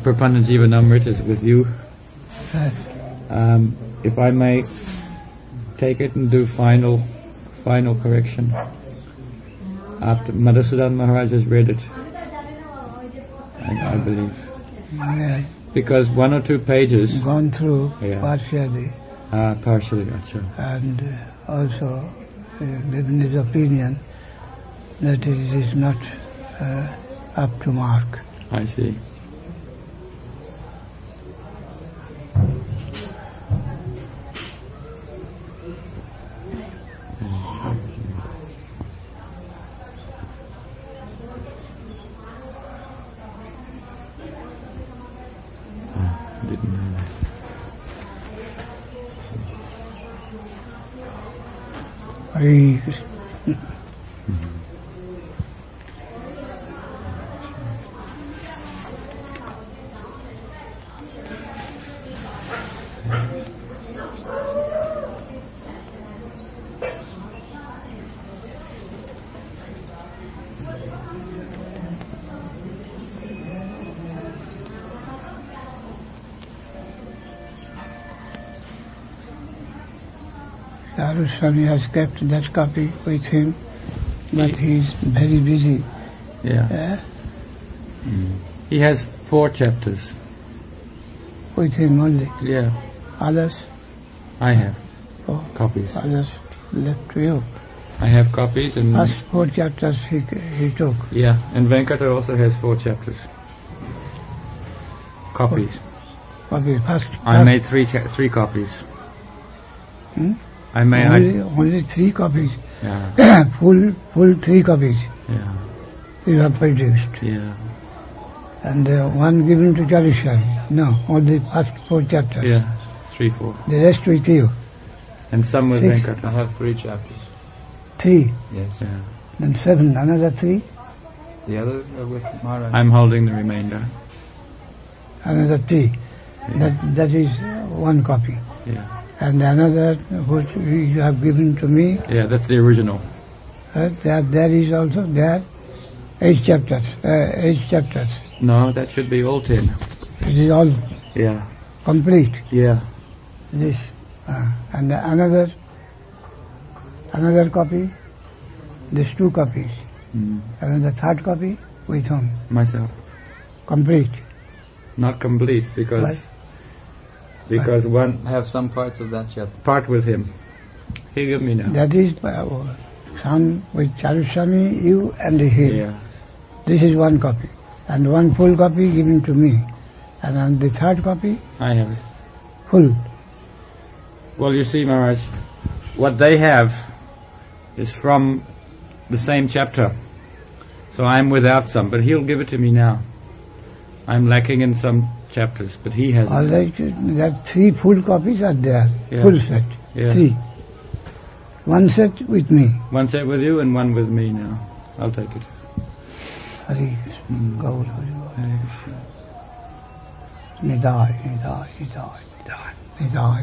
Prapanna Jivanamrita is with you. If I may take it and do final correction after Madhusudan Maharaj has read it, I believe. Yeah. Because 1 or 2 pages gone through partially. Partially, achha. And also given his opinion that it is not up to mark. I see. Hare Krishna. Swami has kept that copy with him, but he is very busy. Yeah. He has 4 chapters. With him only? Yeah. Others? I have copies. Others left to you? I have copies. And first 4 chapters he took? Yeah, and Venkata also has 4 chapters. Copies. First. I made 3 copies. I made only 3 copies. Yeah. full 3 copies. Yeah. You have produced. Yeah. And 1 given to Chariswami. No, only first 4 chapters. Yeah, 3, 4. The rest with you. And some with 6. Venkata. I have 3 chapters. 3? Yes. Yeah. And 7, another 3? The other are with Maharaj. I'm holding the remainder. Another 3. Yeah. That is 1 copy. Yeah. And another which you have given to me. Yeah, that's the original. There is also there 8 chapters. 8 chapters. No, that should be all 10. It is all complete. Yeah. This. And another copy. These 2 copies. And the 3rd copy with whom? Myself. Complete. Not complete because one I have some parts of that chapter. Part with him. He gave me now. That is some with Chariswami, you and him. Yeah. This is 1 copy. And 1 full copy given to me. And on the 3rd copy? I have it. Full. Well, you see, Maharaj, what they have is from the same chapter. So I'm without some, but he'll give it to me now. I'm lacking in some chapters, but he has All right, there are 3 full copies are there. Yeah. Full set. Yeah. 3. 1 set with me. 1 set with you and 1 with me now. I'll take it. Hare Krishna. Gaur Hari. Hare Krishna. Nidai.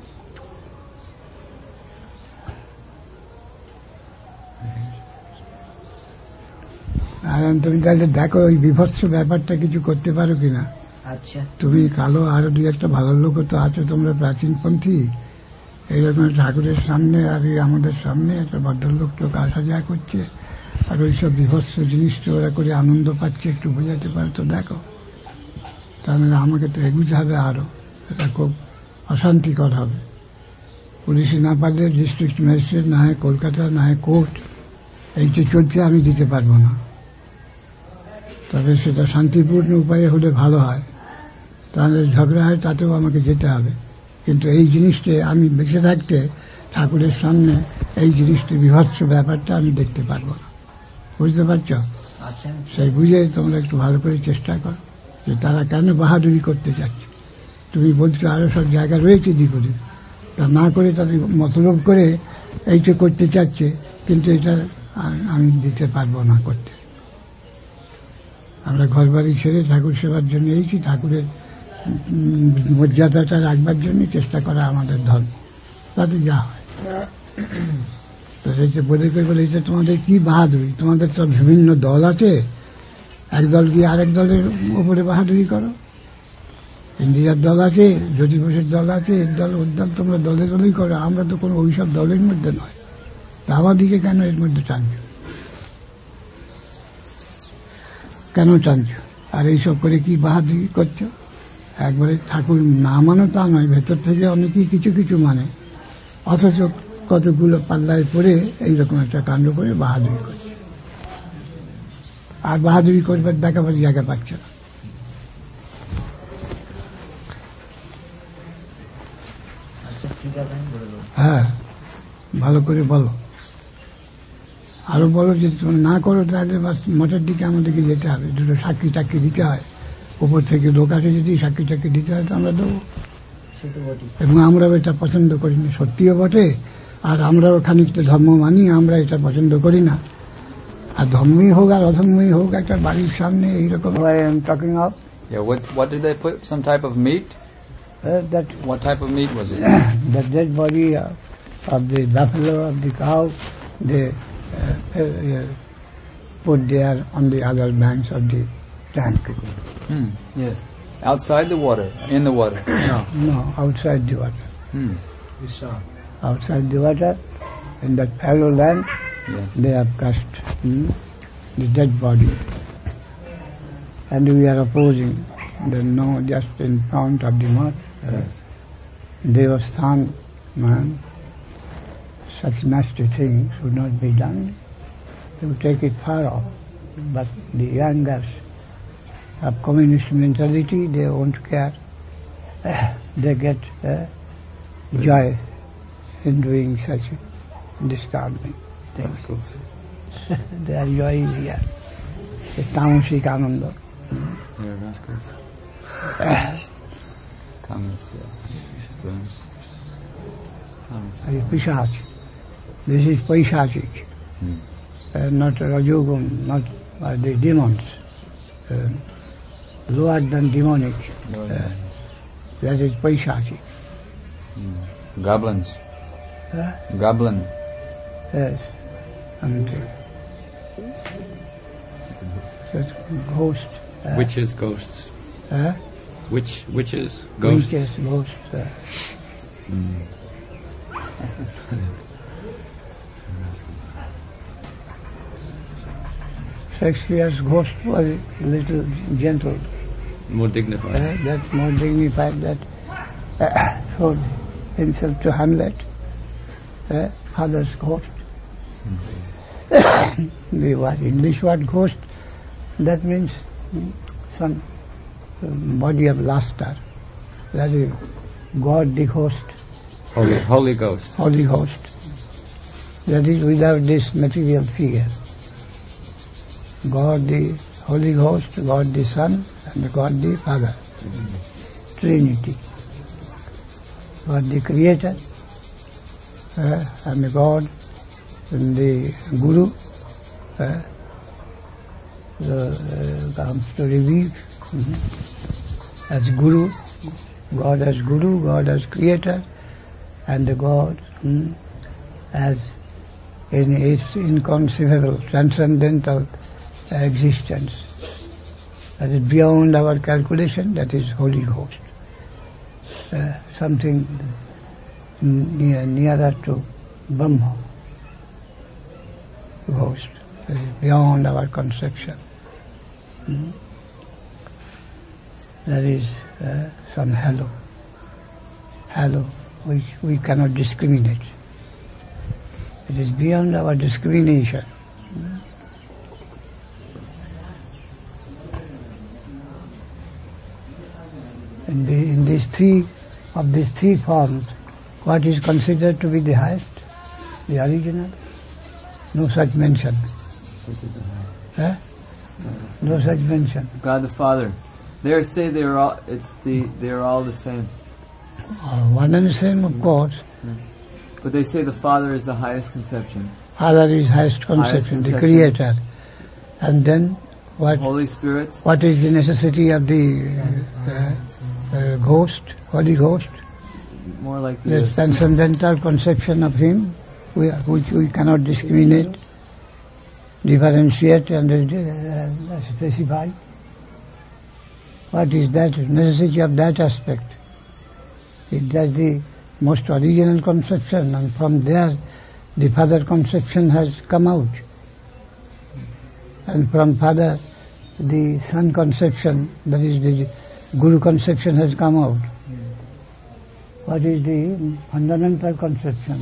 আর তুমি তাহলে দেখো ওই বিভৎস ব্যাপারটা কিছু করতে পারো কিনা। আচ্ছা, তুমি কালো আরো 2-1টা ভালো লোক তো আছো তোমরা প্রাচীনপন্থী, এইরকম ঠাকুরের সামনে আর আমাদের সামনে একটা ভদ্রলোক লোক আসা যায় করছে, আর ওইসব বিভৎস জিনিসটা ওরা করে আনন্দ পাচ্ছে, একটু বোঝাতে পারো তো দেখো। তাহলে আমাকে তো এগুতে হবে আরো, এটা খুব অশান্তিকর হবে। পুলিশে না পারলে ডিস্ট্রিক্ট ম্যাজিস্ট্রেট, না হয় কলকাতা, না হয় কোর্ট, এই যে চলছে আমি দিতে পারবো না। তবে সেটা শান্তিপূর্ণ উপায়ে হলে ভালো হয়, তাহলে ঝগড়া হয় তাতেও আমাকে যেতে হবে। কিন্তু এই জিনিসটা আমি বেঁচে থাকতে ঠাকুরের সামনে এই জিনিসটা বিভৎস ব্যাপারটা আমি দেখতে পারবো না, বুঝতে পারছ? আচ্ছা, সেই বুঝে তোমরা একটু ভালো করে চেষ্টা করো যে তারা কেন বাহাদুরি করতে চাচ্ছে। তুমি বলছো আরো সব জায়গা রয়েছে দিকুড়ি, তা না করে তাদের মতলব করে এইটা করতে চাচ্ছে, কিন্তু এটা আমি দিতে পারবো না করতে। আমরা ঘর বাড়ি ছেড়ে ঠাকুর সেবার জন্য এইছি, ঠাকুরের মর্যাদাটা রাখবার জন্য চেষ্টা করা আমাদের ধর্ম, তাতে যা হয়। তো সেইটা বলে বলে এটা তোমাদের কি বাহাদুরি? তোমাদের তো বিভিন্ন দল আছে, এক দল গিয়ে আরেক দলের উপরে বাহাদুরি করো, ইন্ডিয়ার দল আছে, জ্যোতি বসুর দল আছে, এর দল ওর দল, তোমরা দলে দলেই করো, আমরা তো কোনো ওইসব দলের মধ্যে নয়। তা আমাদিকে কেন এর মধ্যে টানছো, কেন টানছো? আর এইসব করে কি বাহাদুরি করছো? একবারে ঠাকুর না মানো তা নয়, ভেতর থেকে অনেকেই কিছু কিছু মানে, অথচ কতগুলো পাল্লায় পড়ে এইরকম একটা কাণ্ড করে বাহাদুরি করছে। আর বাহাদুরি করবার দেখাবার জায়গা পাচ্ছে না। হ্যাঁ, ভালো করে বলো, আরো বলো। যদি তুমি না করো তাহলে মঠের দিকে আমাদেরকে যেতে হবে, দুটো সাক্ষী টাক্ষী দিতে হয়, উপর থেকে লোক আছে, যদি সাক্ষী টাক্ষী দিতে হয় তো আমরা দেবো। এবং আমরাও এটা পছন্দ করি না, সত্যিও বটে। আর আমরাও খানিকটা ধর্ম মানি, আমরা এটা পছন্দ করি না। আর ধর্মই হোক আর অধর্মই হোক, একটা বাড়ির সামনে এইরকম talking of. Yeah, what did they put? Some type of meat? That What type of meat was it? the dead body of the buffalo, of the cow, they put there on the other banks of the tank. Yes. Outside the water? In the water? No, outside the water. Vishal. Outside the water, in that fallow land, Yes. they have cast the dead body. And we are opposing the no, just in front of the mud. Devasthan, man, such nasty things should not be done. You take it far off. But the youngers have communist mentality, they won't care. They get joy in doing such disturbing things. Their joy is here. It's tamasic ananda. Yeah, rascals. Comments, yeah. Pishach. This is Paishachic. Not Rajogum, not the demons. Lower than demonic. That is Paishachic. Goblins. Goblin. Yes. And such ghost. Witches, ghosts. Witches, ghosts. Witches, ghosts. Shakespeare's ghost was a little gentle. More dignified. That's more dignified, that showed himself to Hamlet, father's ghost. The word, English word ghost, that means some body of luster. That is God the host. Holy Ghost. Holy Ghost. That is without this material figure. God the Holy Ghost, God the Son, and God the Father. Trinity. God the Creator, and God and the Guru comes to reveal as Guru, God as Guru, God as Creator, and the God as in its inconceivable, transcendental existence. That is beyond our calculation, that is Holy Ghost. Something nearer to Brahma Ghost, that is beyond our conception. That is some halo, which we cannot discriminate. It is beyond our discrimination. In these three forms, what is considered to be the highest, the original? No such mention. No such mention. God the Father. They say they're all the same. One and the same, of course. But they say the Father is the highest conception. Father is highest conception, the Creator. And then what? Holy Spirit. What is the necessity of the Ghost, Holy Ghost? More like The transcendental conception of Him, which we cannot discriminate, differentiate, and specify. what is that necessity of that aspect? That's the most original conception, and from there the father conception has come out. And from father the son conception, that is the Guru conception, has come out. What is the fundamental conception?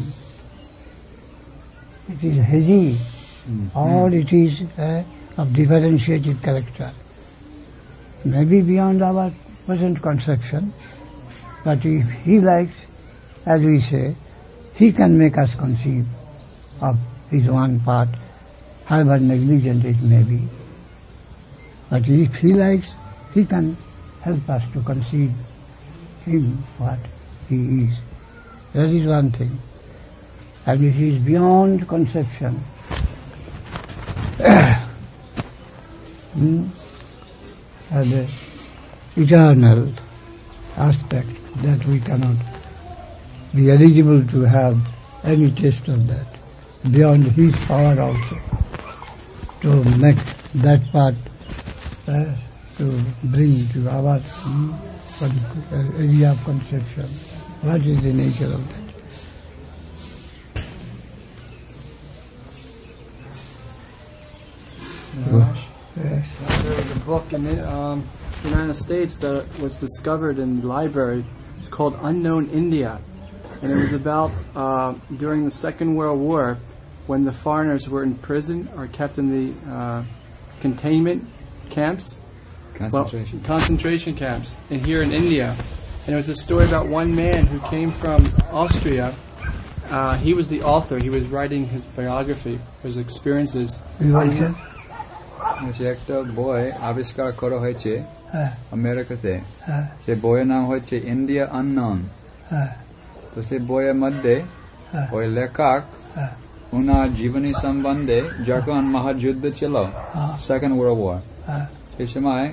It is hazy, or it is of differentiated character. Maybe beyond our present conception, but if he likes, as we say, he can make us conceive of his one part, however negligent it may be. But if he likes, he can help us to conceive him what he is. That is one thing. And it is beyond conception. And the eternal aspect that we cannot be eligible to have any taste of that, beyond his power also, to make that part to bring to our area of conception. What is the nature of that? Yes. There was a book in the United States that was discovered in the library. It's called Unknown India. And it was about during the Second World War, when the foreigners were in prison or kept in the containment camps. Concentration camps. And here in India. And it was a story about one man who came from Austria. He was the author. He was writing his biography, his experiences. একটা বই আবিষ্কার করা হয়েছে আমেরিকাতে, সে বইয়ের নাম হচ্ছে India unknown. তো সে বইয়ের মধ্যে ওই লেখক উনার জীবনী সম্বন্ধে যখন মহাযুদ্ধ ছিল, সেকেন্ড ওয়ার্ল্ড ওয়ার, সেই সময়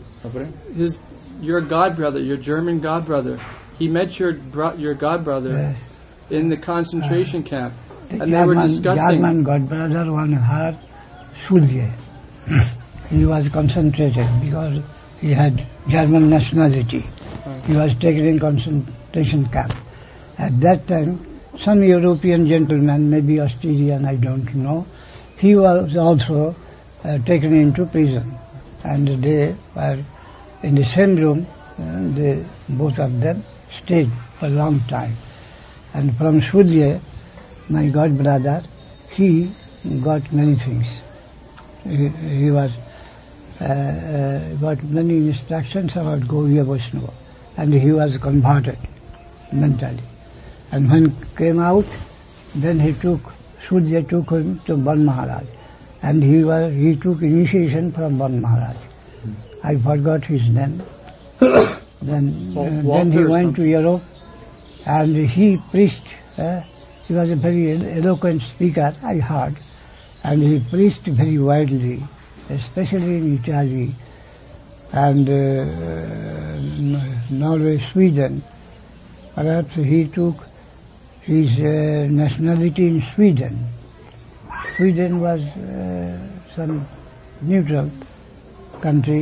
your godbrother, your German godbrother, he met your godbrother in the concentration camp, and they were discussing. German godbrother one had Schulze. He was concentrated because he had German nationality. He was taken in concentration camp. At that time, some European gentleman, maybe Australian, I don't know, he was also taken into prison. And they were in the same room, both of them stayed for a long time. And from Schulze, my godbrother, he got many things. He was got many instructions about Gauriya Vaishnava, and he was converted mentally. And when he came out, then Schulze took him to Ban Maharaj, and he took initiation from Ban Maharaj. I forgot his name. Then he went to Europe, and he preached. He was a very eloquent speaker, I heard. And he preached very widely, especially in Italy and Norway, Sweden. Perhaps he took his nationality in Sweden. Sweden was some neutral country.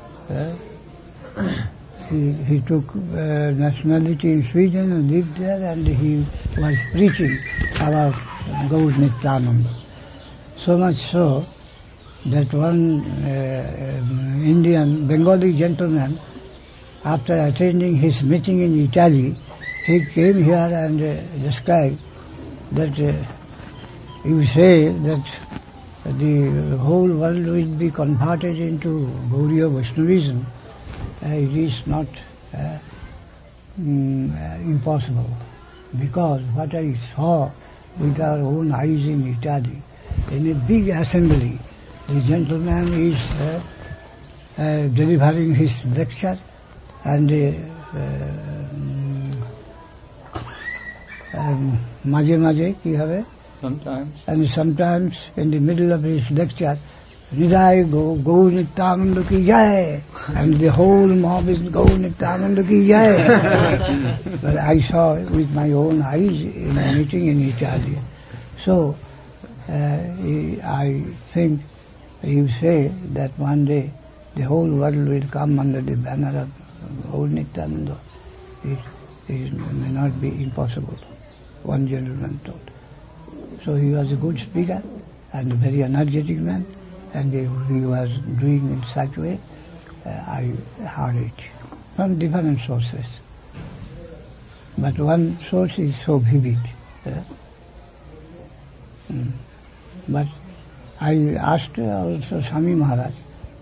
He took nationality in Sweden and lived there, and he was preaching about Gaur Nityananda. So much so that one Indian Bengali gentleman, after attending his meeting in Italy, he came here and described that you say that the whole world will be converted into Gauriya Vaishnavism. It is not impossible, because what I saw with our own eyes in Italy, in a big assembly, the gentleman is delivering his lecture, and maje maje ki habe? Sometimes in the middle of his lecture, Nidai Gaur Nityananda ki jai, and the whole mob is Gaur Nityananda ki jai. But I saw with my own eyes in a meeting in Italy. So I think you say that one day the whole world will come under the banner of old Nityananda. It may not be impossible, one gentleman told. So he was a good speaker and a very energetic man, and he was doing in such a way, I heard it from different sources. But one source is so vivid. But I asked also Swami Maharaj,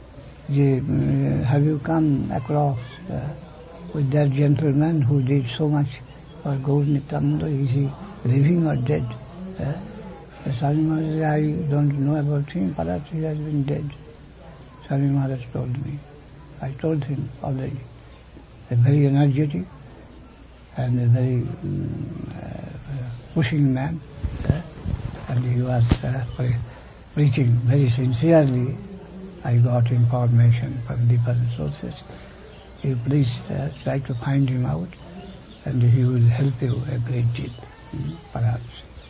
have you come across with that gentleman who did so much for Gaur Nityananda? Is he living or dead? Swami Maharaj said, I don't know about him, perhaps he has been dead. Swami Maharaj told me. I told him already. A very energetic and a very pushing man. And he was preaching very sincerely. I got information from different sources. You please try to find him out, and he will help you a great deal, perhaps.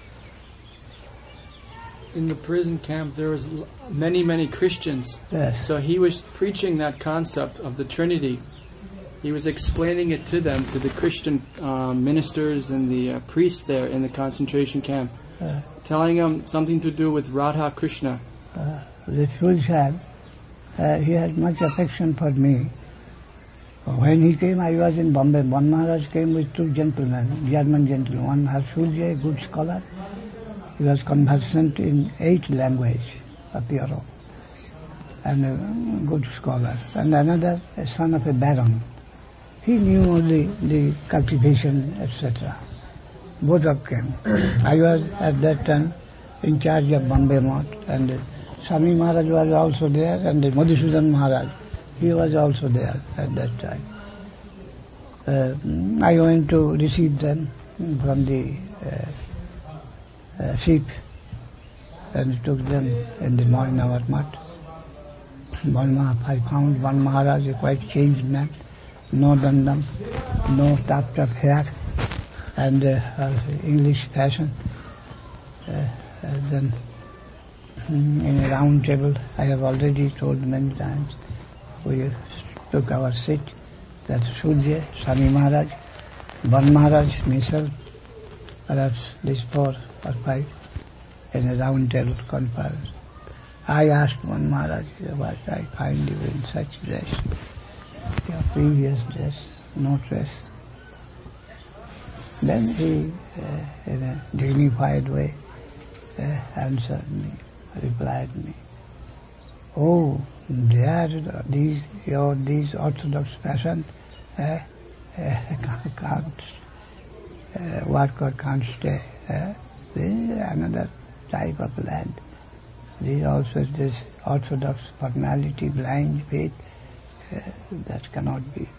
In the prison camp, there was many Christians. Yes. So he was preaching that concept of the Trinity. He was explaining it to them, to the Christian ministers and the priests there in the concentration camp, telling them something to do with Radha Krishna. The Shul Sahib, he had much affection for me. When he came, I was in Bombay. One Maharaj came with two gentlemen, German gentlemen. One Harshulji, a good scholar. He was conversant in 8 languages of Europe, and a good scholar. And another, a son of a baron. He knew only the cultivation, etc. Both of them. I was at that time in charge of Bombay Mott, and Swami Maharaj was also there, and Madhusudan Maharaj, he was also there at that time. I went to receive them from the ship and took them in the morning hour Math. I found one Maharaj, a quite changed man, no dandam, no tuft of hair, and English fashion. Then in a round table, I have already told many times, we took our seat, that's Surya, Swami Maharaj, Van Maharaj, myself, perhaps these 4 or 5, in a round table conference. I asked one Maharaj, what I find you in such dress, your previous dress, no dress. Then he, in a dignified way, answered me, replied me, oh, these orthodox fashion can't work or can't stay. This is another type of land. There is also this orthodox formality, blind faith, that cannot be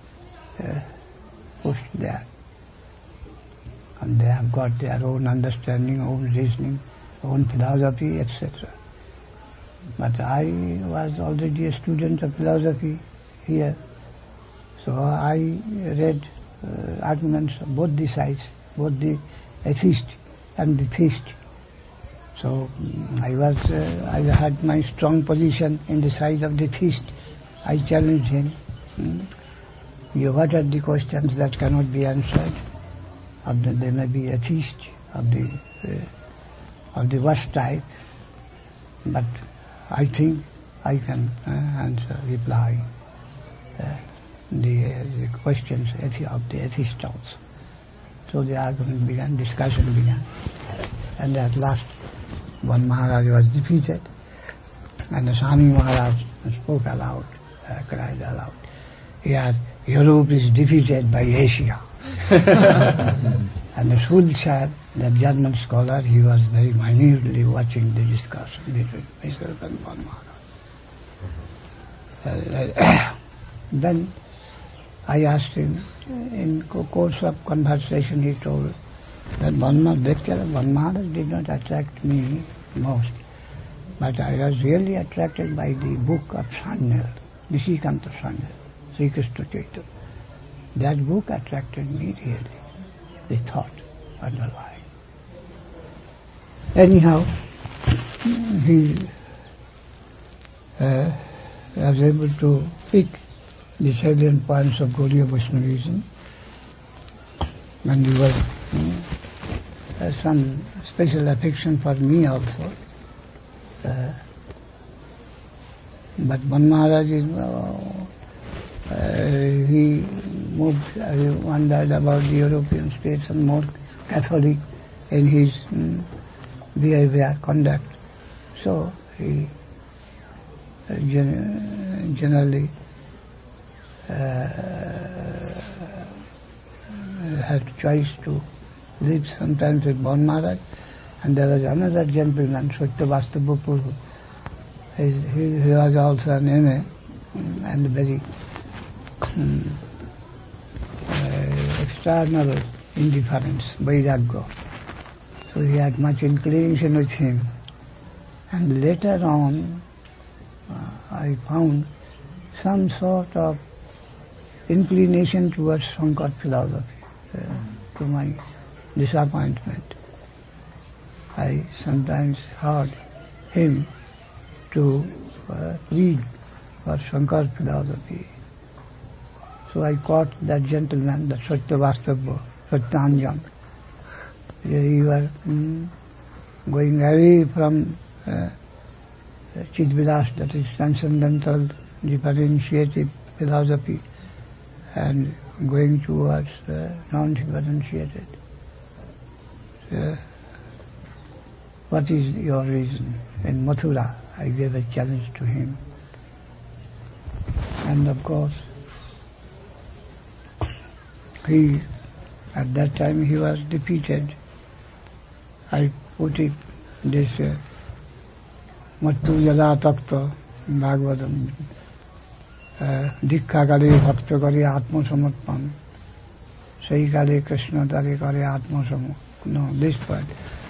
pushed there. And they have got their own understanding, own reasoning, own philosophy, etc. But I was already a student of philosophy here, so I read arguments of both the sides, both the atheist and the theist. So I had my strong position in the side of the theist. I challenged him. What are the questions that cannot be answered? They may be atheist of the worst type, but I think I can reply the questions of the atheist also. So the argument began, discussion began, and at last one Maharaj was defeated, and the Swami Maharaj spoke aloud, cried aloud, "Here, Europe is defeated by Asia." And the Shul Sahib, the German scholar, he was very minutely watching the discussion between myself and one Maharaj. Then I asked him, in course of conversation he told that One Maharaj did not attract me most, but I was really attracted by the book of Sanyal, Nishikanta Sanyal, Sri Krishna Chaitanya. That book attracted me really, the thought underlying. Anyhow, he was able to pick the salient points of Gaudiya Vaishnavism, and he was has some special affection for me also. But Ban Maharaj is, he moved, wondered about the European states and more Catholic in his behavior, conduct. So he generally had choice to live sometimes with Ban Maharaj, and there was another gentleman, Satyavastava Purva. He was also an MA and very external indifference, Vairagya. So he had much inclination with him. And later on, I found some sort of inclination towards Sankara philosophy, to my disappointment. I sometimes heard him to read for Sankara philosophy. So I caught that gentleman, that Satyavastava, Satyanjan. He was going away from Chidvilas, that is transcendental, differentiative philosophy, and going towards non-differentiated. What is your reason? In Mathura, I gave a challenge to him. And of course, at that time he was defeated. I put it this way, Mattu yada takta Bhagavatam, Dikha kare bhakta kare atma samarpan, Sai kare Krishna tare kare atma samarpan. No, this part.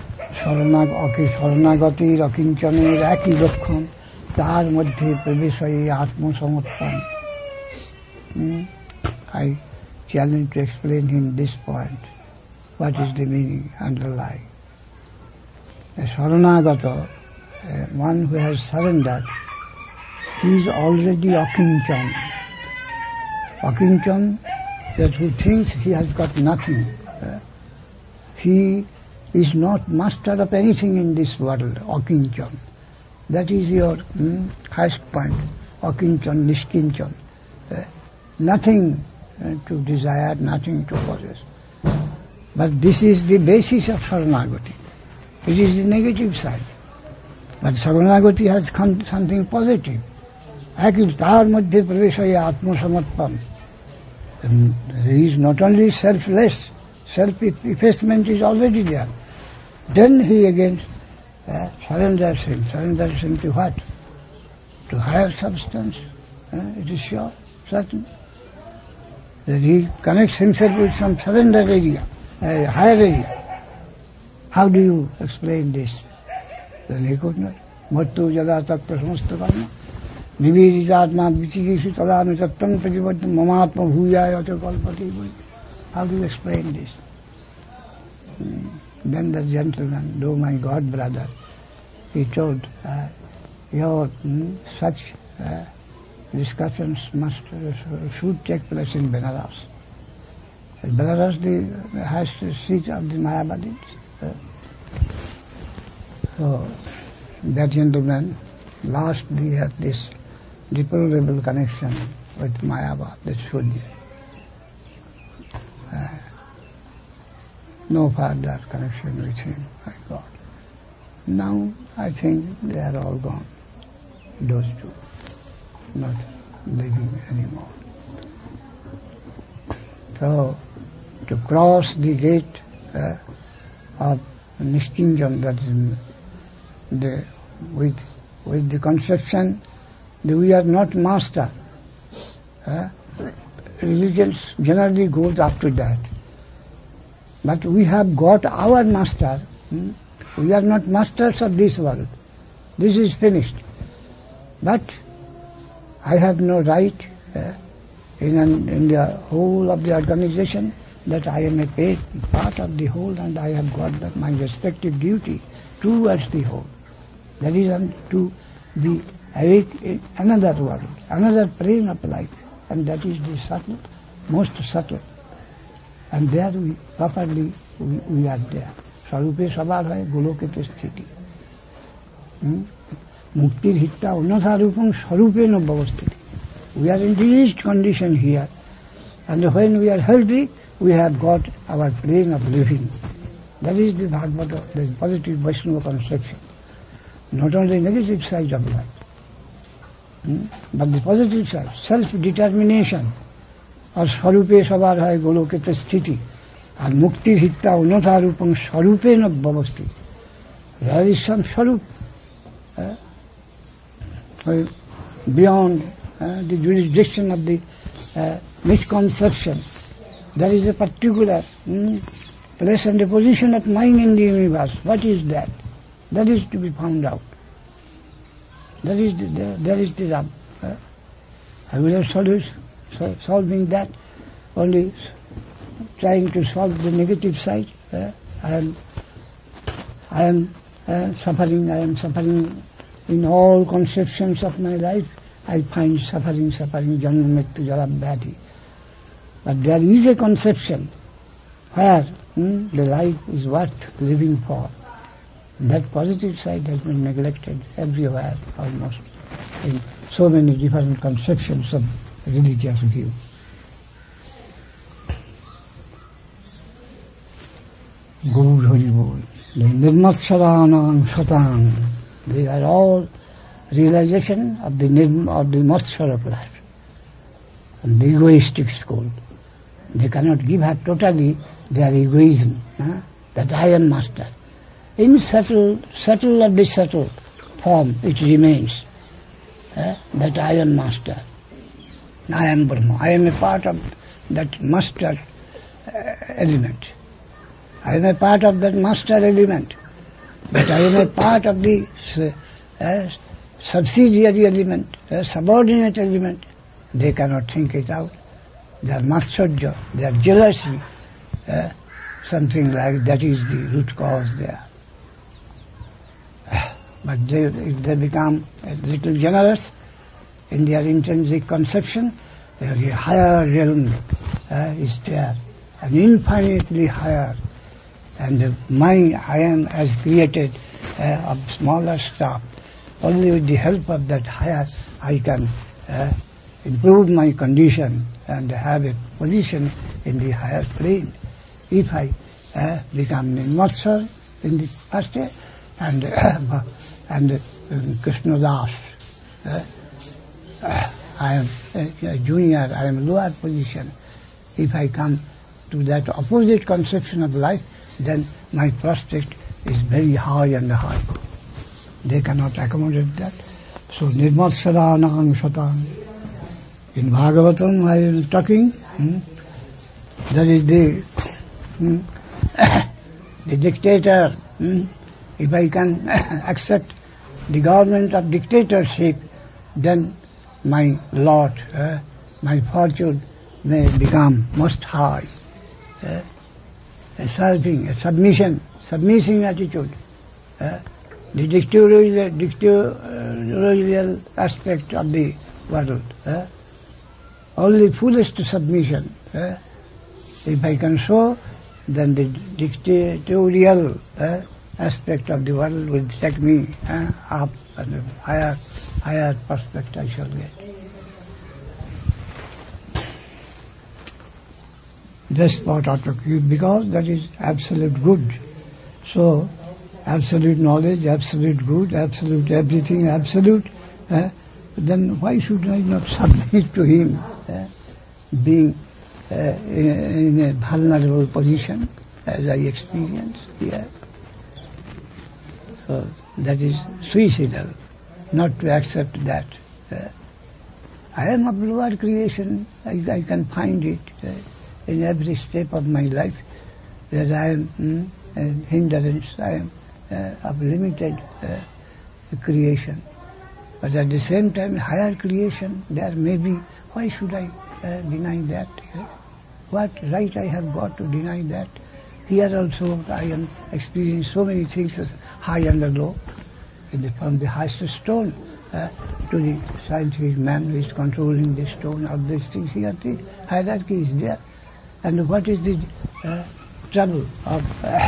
শরণাগতি অকিঞ্চনের একই লক্ষণ, তার মধ্যে প্রবেশ হয়ে আত্মসমর্পণ. I challenge to explain him this point. What is the meaning underlying? A Sharanagata, one who has surrendered, he is already Akinchan. Akinchan, that who thinks he has got nothing. He is not master of anything in this world, Akinchan. That is your highest point, Akinchan, Nishkinchan. Nothing to desire, nothing to possess. But this is the basis of Saranagati. It is the negative side. But Saranagati has something positive. Ekil tar madhye praveshaya atmasamarpan. He is not only selfless, self-effacement is already there. Then he again surrenders him to what? To higher substance. It is sure, certain. That he connects himself with some surrender area, a higher area. How do you explain this? Then he could not. Mattu jada takta samasta karma. Nivedithatma vichikisu talami tattam prajivadam mamatma bhuyaya ta kalpati. How do you explain this? Then the gentleman, though my God brother, he told, your such discussions should take place in Benaras. Benaras has the seat of the Mayavadis. So that gentleman, last he had this deplorable connection with Mayavad, that Sudhya. No further connection with him, my God. Now I think they are all gone, those two, not living anymore. So, to cross the gate of Nishkinjan, that is with the conception that we are not master. Religions generally goes after that. But we have got our master. We are not masters of this world. This is finished. But I have no right in the whole of the organization that I am a paid part of the whole, and I have got my respective duty towards the whole. That is to be awake in another world, another plane of life, and that is the subtle, most subtle. And there we properly we are there. Swarupe sabar hai golokete sthiti. Muktir hitta unnatha rupam swarupena bhavasthiti. We are in released condition here. And when we are healthy, we have got our plane of living. That is the Bhagavata, the positive Vaishnava conception. Not only negative side of life, but the positive side, self-determination, or Swarupe sabar hai golokete sthiti, and muktir hitta unnatha rupam swarupena bhavasthiti. There is some swarup, beyond the jurisdiction of the misconception. There is a particular place and a position of mind in the universe. What is that? That is to be found out. That is the rub. I will have solving that, only trying to solve the negative side. I am suffering in all conceptions of my life. I find suffering, janma mrityu jara vyadhi. But there is a conception where the life is worth living for. That positive side has been neglected everywhere, almost, in so many different conceptions of religious view. Gaur Hari Bol. The Nirmatsaranam Satang. They are all realization of the matsara of life. And the egoistic school. They cannot give up totally their egoism, that I am master. In subtle or the subtle form it remains, that I am master. I am Brahma. I am a part of that master element. I am a part of that master element. But I am a part of the subsidiary element, subordinate element. They cannot think it out. Their matsarya, their jealousy, something like that is the root cause there. But if they become a little generous in their intrinsic conception, a higher realm is there, and infinitely higher. And I am as created of smaller stuff. Only with the help of that higher I can improve my condition and have a position in the higher plane. If I become Nirmatsar in the first day, and Krishna Das, I am a junior, I am lower position. If I come to that opposite conception of life, then my prospect is very high and high. They cannot accommodate that. So Nirmatsaranam Satang. In Bhagavatam I am talking, that is the dictator. If I can accept the government of dictatorship, then my lot, my fortune may become most high. A submission attitude. The dictatorial aspect of the world. Only fullest submission. If I can show, then the dictatorial aspect of the world will take me up, and a higher prospect I shall get. This thought ought to keep, because that is absolute good. So, absolute knowledge, absolute good, absolute everything, absolute, then why should I not submit to him, being in a vulnerable position, as I experience here? So, that is suicidal, not to accept that. I am of lower creation, I can find it in every step of my life, that I am a hindrance, I am of limited creation. But at the same time, higher creation there may be. Why should I deny that? What right I have got to deny that? Here also I am experiencing so many things, high and low. From the highest stone, to the scientific man who is controlling the stone, all these things. Here the hierarchy is there. And what is the trouble of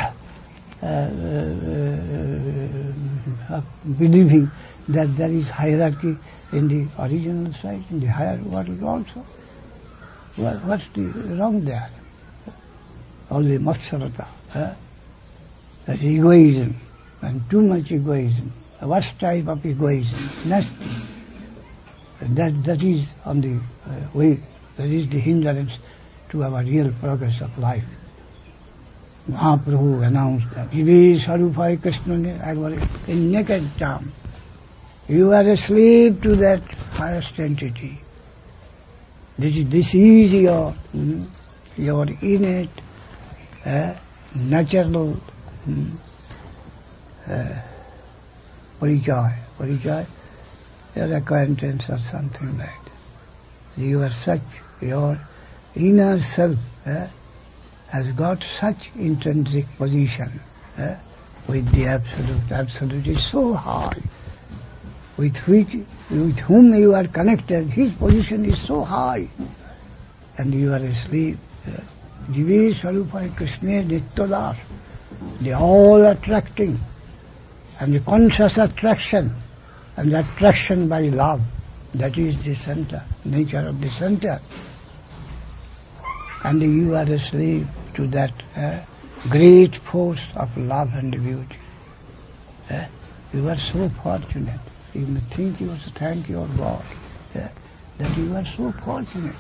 believing that there is hierarchy in the original side, in the higher world also? Well, what's the wrong there? Only matsarata. That's egoism, and too much egoism. The worst type of egoism, nasty. That is on the way, that is the hindrance to our real progress of life. Mahaprabhu announced that, Jive Sarupaya Krishna in naked term. You are a slave to that highest entity. This is your innate, natural Parichaya, your acquaintance or something like that. You are such, your inner self has got such intrinsic position with the Absolute. Absolute is so high. With whom you are connected, his position is so high, and you are asleep. Jive Sarupaya Krishna Nityadas, the all attracting, and the conscious attraction, and the attraction by love, that is the center, nature of the center. And you are asleep to that great force of love and beauty. You are so fortunate. You may think you must thank your God that you are so fortunate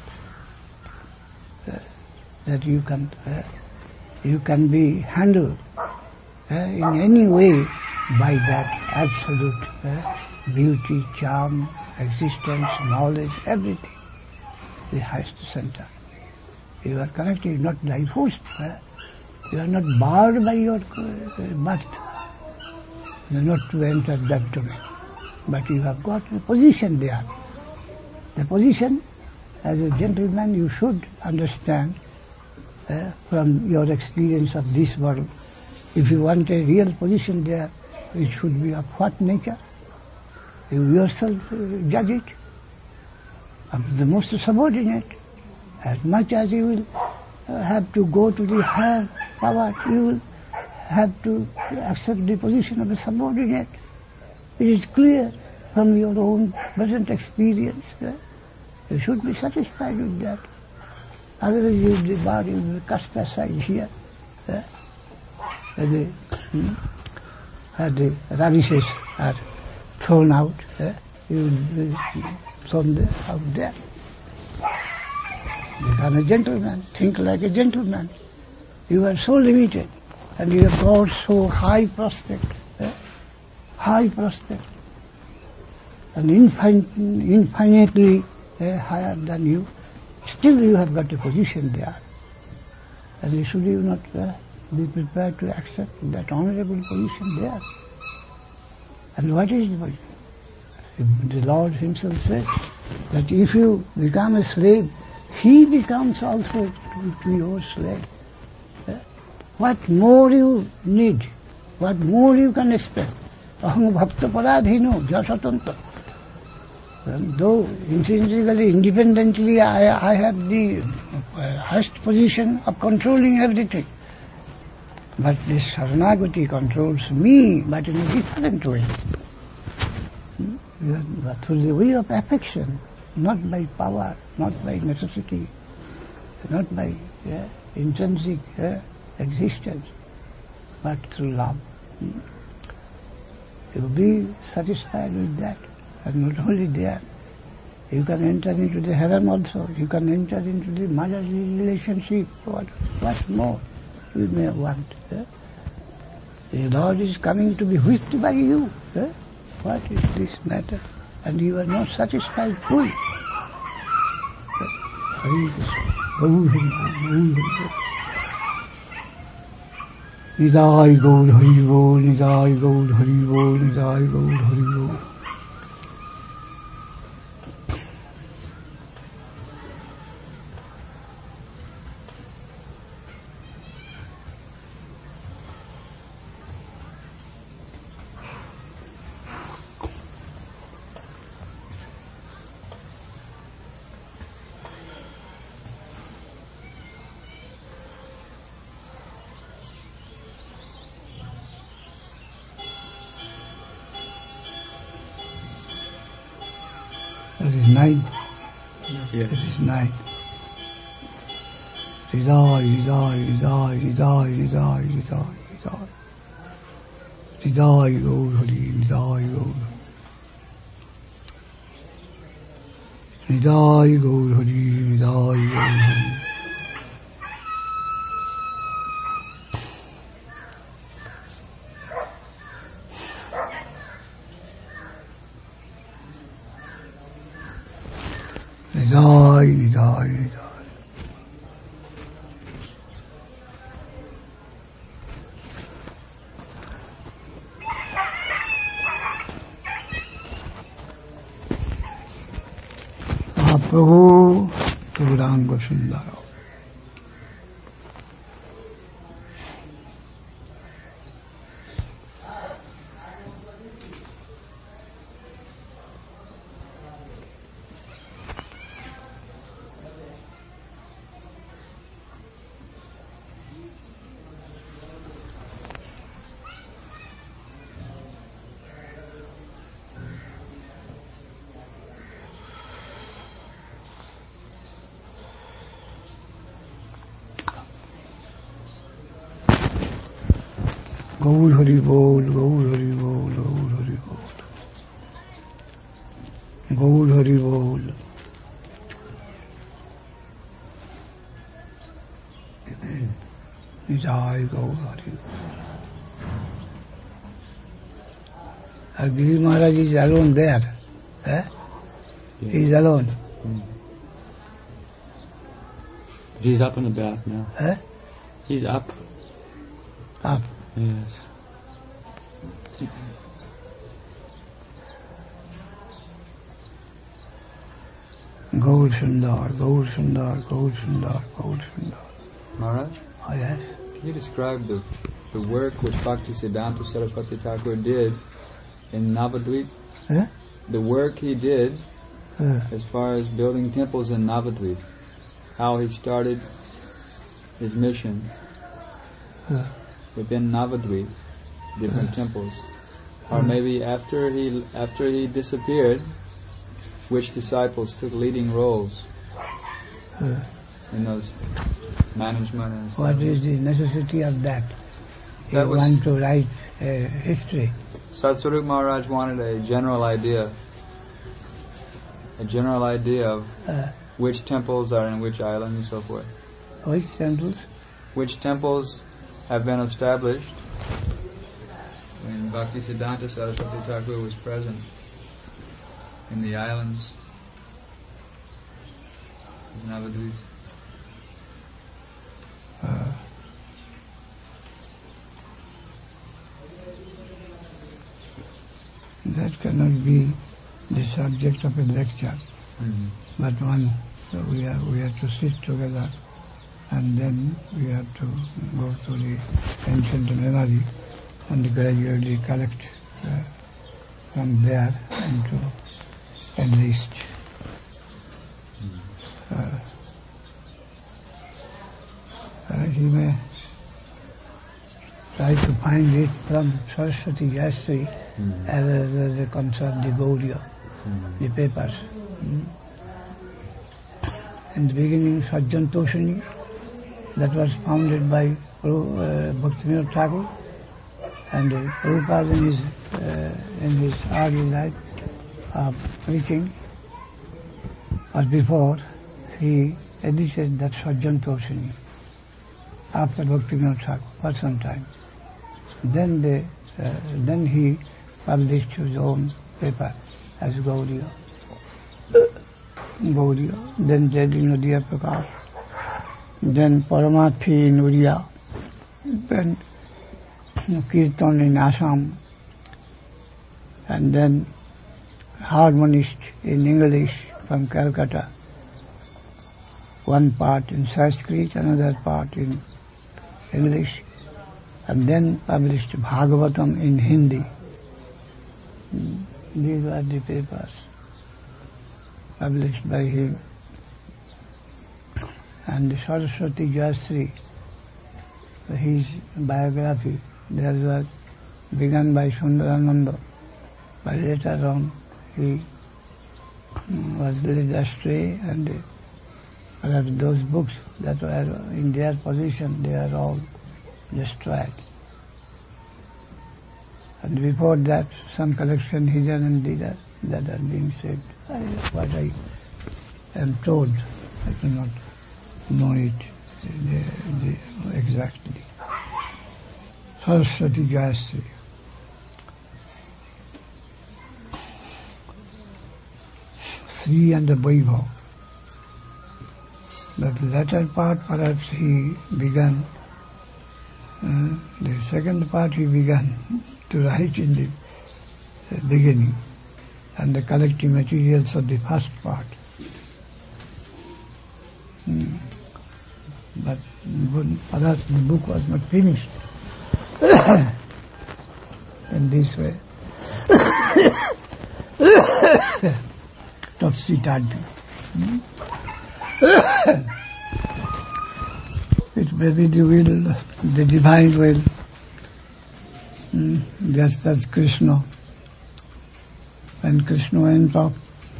that you can be handled in any way by that absolute beauty, charm, existence, knowledge, everything, the highest center. You are connected, not forced. You are not barred by your birth, not to enter that domain. But you have got a position there. The position, as a gentleman, you should understand from your experience of this world. If you want a real position there, it should be of what nature? You yourself judge it. Of the most subordinate. As much as you will have to go to the higher power, you will have to accept the position of a subordinate. It is clear from your own present experience. You should be satisfied with that. Otherwise you will be barred, you will be cast aside here. The ravishes are thrown out. You will be thrown out there. Become a gentleman. Think like a gentleman. You are so limited, and you have got so high prospect. High prospect. And infinitely higher than you. Still you have got a position there. And should you not be prepared to accept that honorable position there? And what is the position? The Lord himself says that if you become a slave, he becomes also to your slave. What more you need? What more you can expect? Aham bhakta paradhino jasatanta. Though intrinsically, independently, I have the highest position of controlling everything. But this Saranagati controls me, but in a different way. Through the way of affection, not by power, not by necessity, not by intrinsic existence, but through love. You will be satisfied with that. And not only there, you can enter into the harem also. You can enter into the motherly relationship. What more you may want? The Lord is coming to be whipped by you. What is this matter? And you are not satisfied fully. Nidai Gaur Hari Bol, Nidai Gaur Hari Bol, Nidai Gaur Hari Bol. is 9. Yes. It is 9. Hridaya, Hridaya, Hridaya, Hridaya, Hridaya, Hridaya, Hridaya. Hridaya Gaur Hari, Hridaya Gaur Hari. Hridaya Gaur Hari, Hridaya Gaur Hari. Hridaya, Hridaya, Hridaya. Mahaprabhu Gauranga Sundara. Gaur Hari Bol, Gaur Hari Bol, Gaur Hari Bol. Gaur Hari Bol. Jai Gaur Hari Bol. Giri Maharaj is alone there. Eh? Yeah. He is alone. He's up and about now. Eh? He's up. Up. Yes. Gaur Sundar, Gaur Sundar, Gaur Sundar, Gaur Sundar. Maharaj, Oh yes. can you describe the work which Bhaktisiddhanta Saraswati Thakur did in Navadvip? Eh? The work he did as far as building temples in Navadvip, how he started his mission within Navadvip, different temples, or maybe after he disappeared, which disciples took leading roles in those management and stuff. What is the necessity of that? You That was- want to write history. Satsvarup Maharaj wanted a general idea of which temples are in which island and so forth. Which temples? Which temples have been established when Bhaktisiddhanta Saraswati Thakur was present in the islands of Navadvip. That cannot be the subject of a lecture. But so we have to sit together, and then we have to go to the ancient memory and gradually collect from there into at least he may try to find it from Saraswati Yastri as a concern, the Gaudiya, the papers. In the beginning, Sajjan Toshani, that was founded by Bhaktivinoda Thakur, and Prabhupada in his early life of preaching, or before, he edited that Sajjan Toshani after Bhaktivinoda Thakur for some time. Then he published his own paper as Gaudiya. Then Jayadri Nadia Prakash, then Paramathi in Uriya, then Kirtan in Assam, and then Harmonist in English from Calcutta. One part in Sanskrit, another part in English, and then published Bhagavatam in Hindi. These are the papers published by him. And the Saraswati Yastri, his biography, that was begun by Sundarananda, but later on he was led astray, and those books that were in their possession, they are all destroyed. And before that, some collection hidden and leaders that are being saved. What I am told, I cannot know it exactly. Saraswati Jayasri. Sri and the Vaibhav. But the latter part perhaps he began, the second part he began to write in the beginning, and the collecting materials of the first part. But perhaps the book was not finished in this way. Topsy-turvy. It may be the will, the divine will, just as Krishna. When Krishna went off,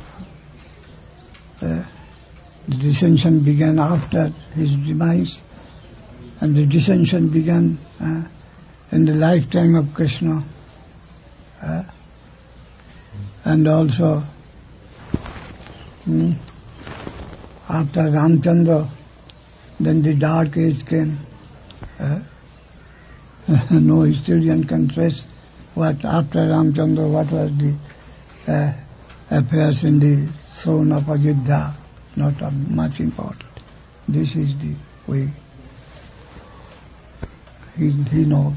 the dissension began after his demise, and the dissension began in the lifetime of Krishna, and also after Ramchandra, then the dark age came. No historian can trace what after Ramchandra, what was the affairs in the throne of Ajodhya. Not much important. This is the way. He knows.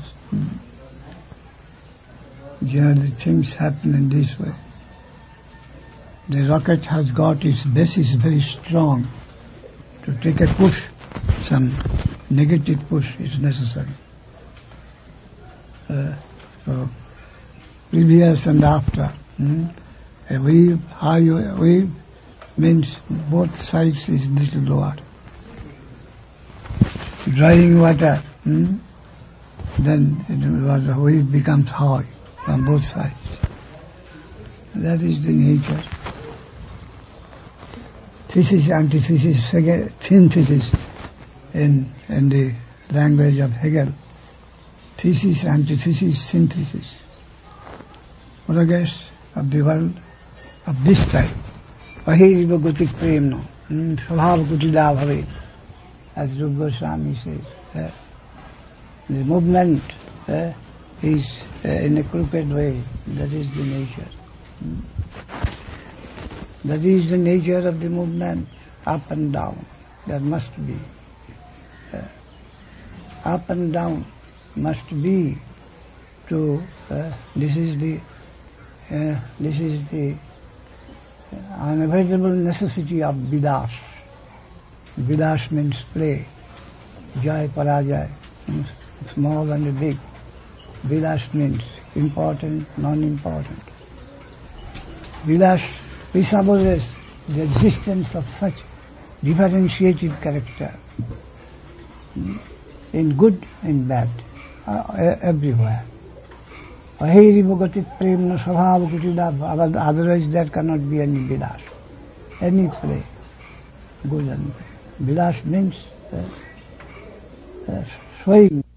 Generally things happen in this way. The rocket has got its basis very strong. To take a push, some negative push is necessary. So, previous and after. A wave, high wave, means both sides is little lower. Drying water, then the wave becomes high from both sides. That is the nature. Thesis, antithesis, synthesis in the language of Hegel. Thesis, antithesis, synthesis. Progress of the world of this type. Ahiriva Gutik Premno, Svabhava Kutila Bhave, as Rupa Goswami says. The movement is in a crooked way. That is the nature. That is the nature of the movement, up and down. There must be. Up and down must be to, this is the unavoidable necessity of vilas. Vilas means play. Jai, parajai, small and big. Vilas means important, non-important. Vilas presupposes the existence of such differentiated character in good and bad, everywhere. Otherwise there cannot be any vilas, any play, good and bad. Vilas means showing